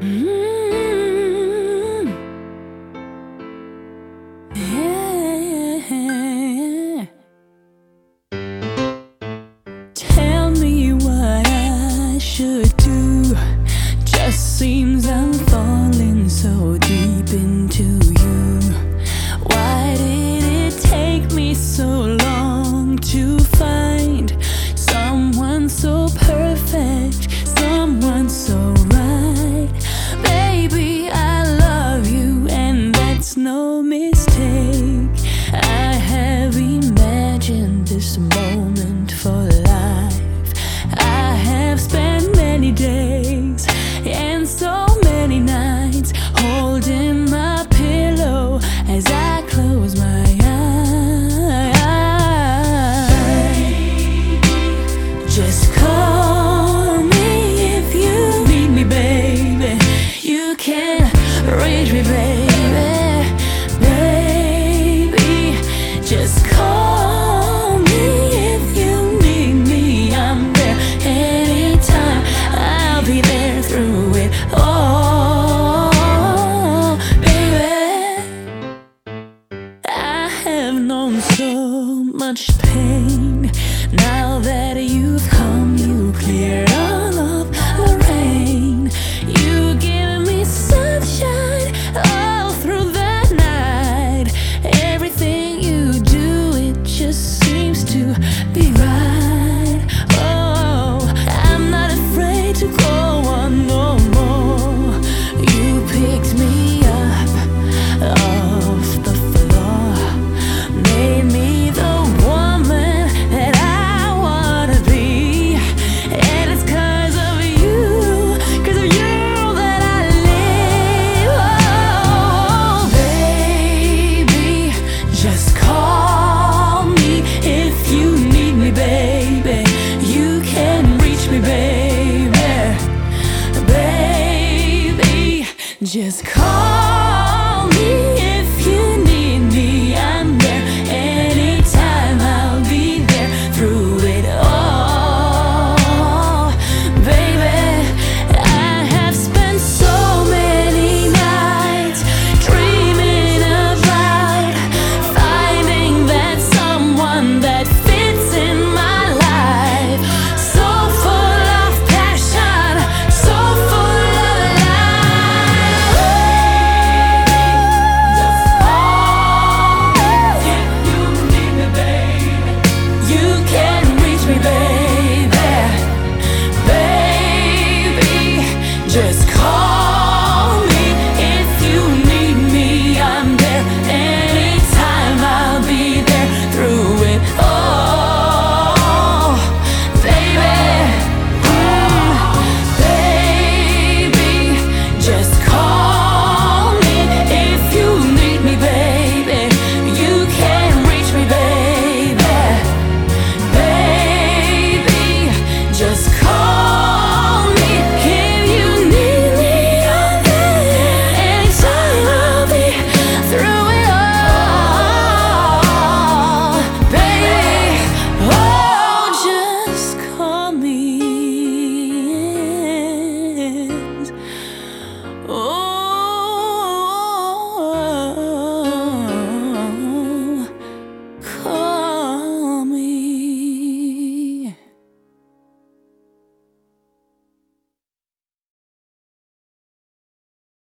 Mm. Yeah. Tell me what I should do. Just seems I'm falling so deep into you. Why did it take me so long to find someone so perfect, someone so right? Baby, I love you, and that's no mistake. I have imagined this moment for life. I have spent many days and so many nights holding my pillow as I close my eyes. Just call me if you need me, baby. You can reach me, baby. Baby, just call me if you need me. I'm there anytime. I'll be there through it all, baby. I have known so much pain. Now that you've come, you cleared all of the rain. You give me sunshine all through the night. Everything you do, it just seems to be right. Oh, I'm not afraid to go on no more. You picked me up off the floor, made me the woman that I wanna be. And it's 'cause of you that I live. Oh, baby, just call me if you need me, baby. You can reach me, baby. Baby, just call